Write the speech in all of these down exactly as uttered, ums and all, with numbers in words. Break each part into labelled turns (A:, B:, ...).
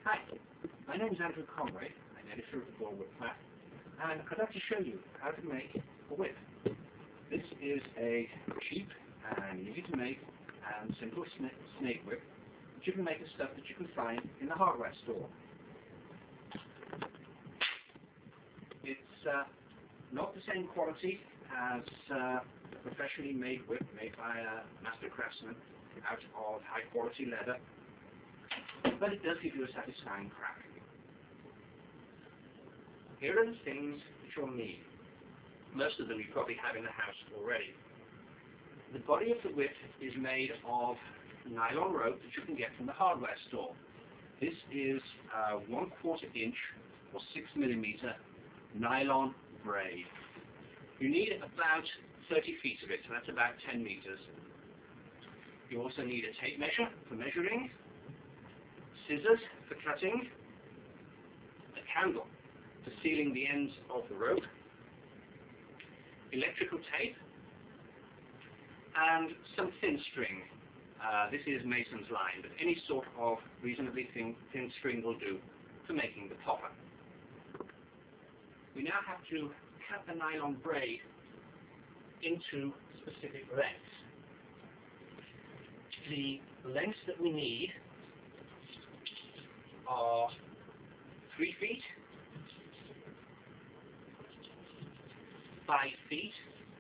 A: Hi, my name is Andrew Conway. I'm editor of the Gore Whip Flat, and I'd like to show you how to make a whip. This is a cheap and easy to make and simple sna snake whip that you can make of stuff that you can find in the hardware store. It's uh, not the same quality as uh, a professionally made whip made by a master craftsman out of high quality leather, but it does give you a satisfying crack. Here are the things that you'll need. Most of them you probably have in the house already. The body of the whip is made of nylon rope that you can get from the hardware store. This is uh, one quarter inch or six millimeter nylon braid. You need about thirty feet of it, so that's about ten meters. You also need a tape measure for measuring, scissors for cutting, a candle for sealing the ends of the rope, electrical tape, and some thin string. Uh, this is mason's line, but any sort of reasonably thin, thin string will do for making the topper. We now have to cut the nylon braid into specific lengths. The lengths that we need are three feet, five feet,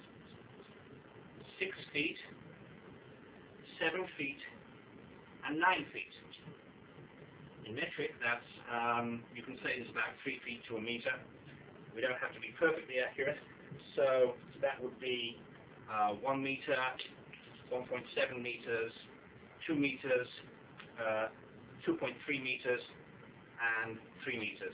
A: six feet, seven feet, and nine feet. In metric, that's um, you can say it's about three feet to a meter. We don't have to be perfectly accurate, so that would be uh, one meter, one point seven meters, two meters, uh, two point three meters, and three meters.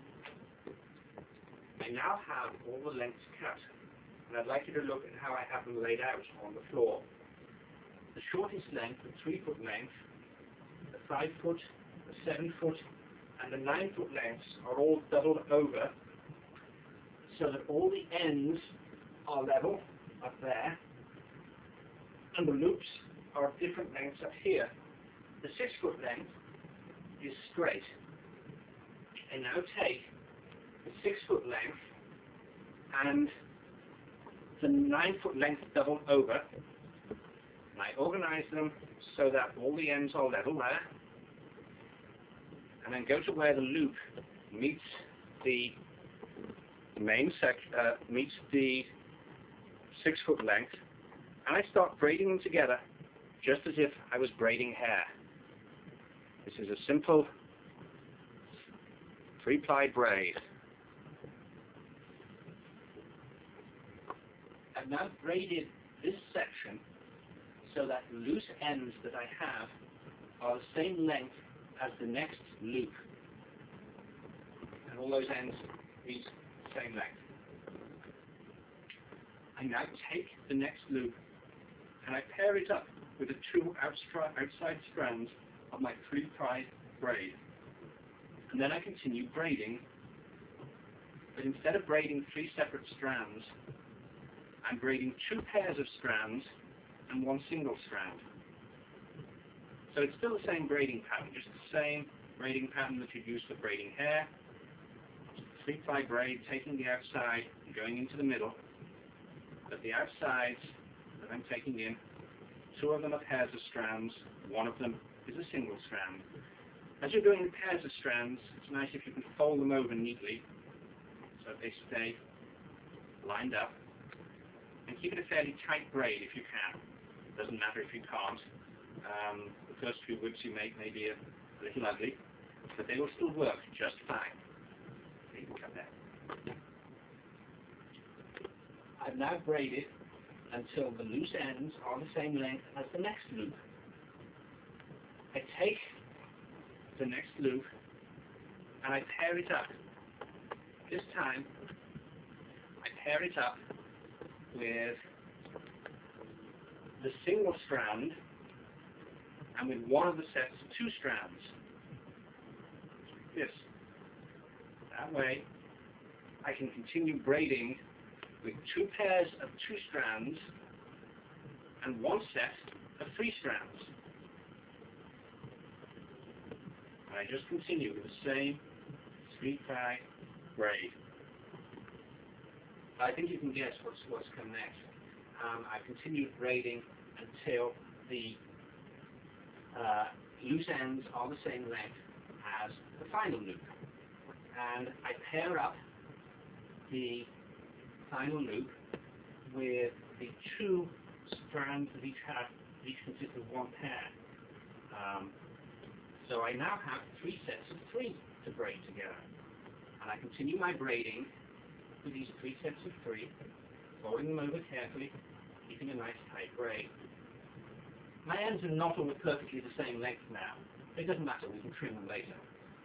A: I now have all the lengths cut, and I'd like you to look at how I have them laid out on the floor. The shortest length, the three foot length, the five foot, the seven foot, and the nine foot lengths are all doubled over so that all the ends are level up there, and the loops are of different lengths up here. The six foot length is straight. I now take the six foot length and the nine foot length doubled over, and I organize them so that all the ends are level there, and then go to where the loop meets the main sec uh, meets the six foot length, and I start braiding them together just as if I was braiding hair. This is a simple three-ply braid. I've now braided this section so that the loose ends that I have are the same length as the next loop, and all those ends meet the same length. I now take the next loop and I pair it up with the two outside strands of my three-ply braid, and then I continue braiding, but instead of braiding three separate strands, I'm braiding two pairs of strands and one single strand. So it's still the same braiding pattern, just the same braiding pattern that you'd use for braiding hair. Three-ply braid, taking the outside and going into the middle, but the outsides that I'm taking in, two of them are pairs of strands, one of them is a single strand. As you're doing pairs of strands, it's nice if you can fold them over neatly so they stay lined up, and keep it a fairly tight braid if you can. It doesn't matter if you can't. Um, the first few whips you make may be a, a little ugly, but they will still work just fine. Okay, you can cut that. I've now braided until the loose ends are the same length as the next loop. I take the next loop and I pair it up. This time I pair it up with the single strand and with one of the sets of two strands. This. That way I can continue braiding with two pairs of two strands and one set of three strands. And I just continue with the same three-ply braid. I think you can guess what's, what's come next. Um, I've continued braiding until the uh, loose ends are the same length as the final loop. And I pair up the final loop with the two strands that each have, each consist of one pair. Um, so I now have three sets of three to braid together. And I continue my braiding with these three sets of three, folding them over carefully, keeping a nice tight braid. My ends are not always perfectly the same length now. It doesn't matter, we can trim them later.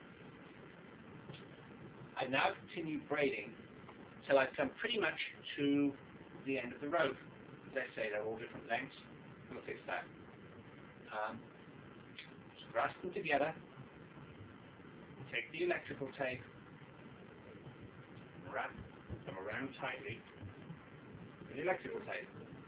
A: I've now continued braiding until I've come pretty much to the end of the rope. As I say, they're all different lengths. We'll fix that. Um, just grasp them together, take the electrical tape, wrap them around tightly with the electrical tape.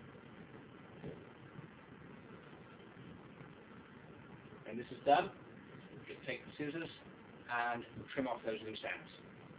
A: When this is done, just take the scissors and trim off those loose ends.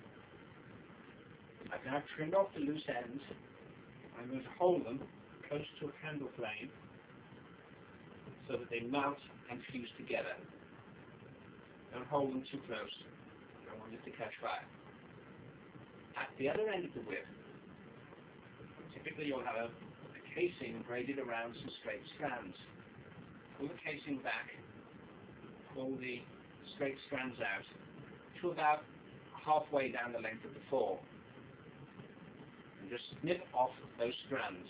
A: I've now trimmed off the loose ends. I'm going to hold them close to a candle flame so that they melt and fuse together. Don't hold them too close. You don't want it to catch fire. At the other end of the whip, typically you'll have a, a casing braided around some straight strands. Pull the casing back, pull the straight strands out to about halfway down the length of the fall. And just snip off those strands.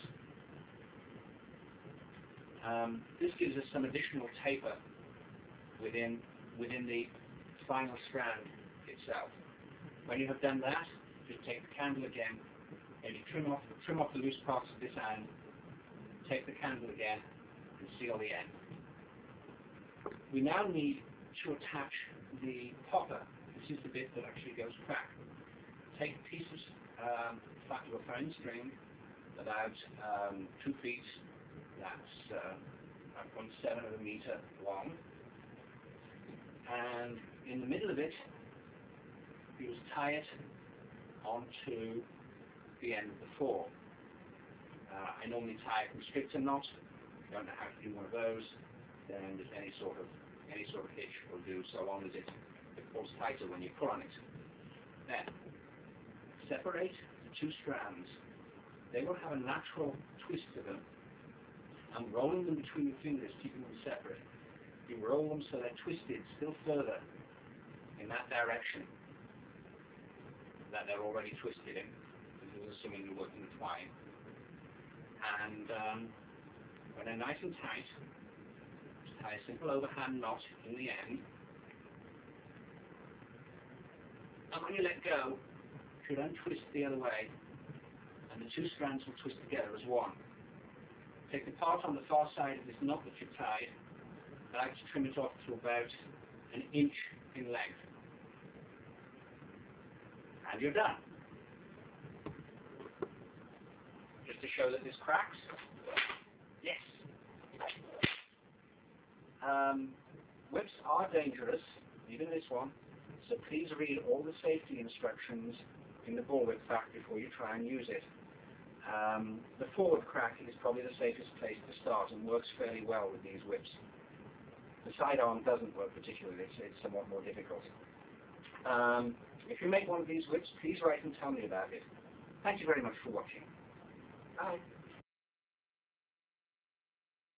A: Um, this gives us some additional taper within, within the final strand itself. When you have done that, just take the candle again, maybe trim off, trim off the loose parts of this end, take the candle again, and seal the end. We now need to attach the popper. This is the bit that actually goes crack. Take a piece of um, fat or fine string about um, two feet, that's uh, one point seven of a meter long, and in the middle of it, you just tie it onto the end of the fall. Uh, I normally tie a constrictor knot. If you don't know how to do one of those, then just any sort of any sort of hitch will do, so long as it, it pulls tighter when you pull on it. Then separate the two strands. They will have a natural twist to them. I'm rolling them between your fingers, keeping them separate. You roll them so they're twisted still further in that direction that they're already twisted in, because assuming you're working with twine. And um, when they're nice and tight, just tie a simple overhand knot in the end. And when you let go, you should untwist the other way, and the two strands will twist together as one. Take the part on the far side of this knot that you've tied. I like to trim it off to about an inch in length. And you're done. Just to show that this cracks. Yes. Um, whips are dangerous, even this one, so please read all the safety instructions in the bullwhip pack before you try and use it. Um, the forward crack is probably the safest place to start and works fairly well with these whips. The sidearm doesn't work particularly, so it's somewhat more difficult. Um, if you make one of these whips, please write and tell me about it. Thank you very much for watching. Bye.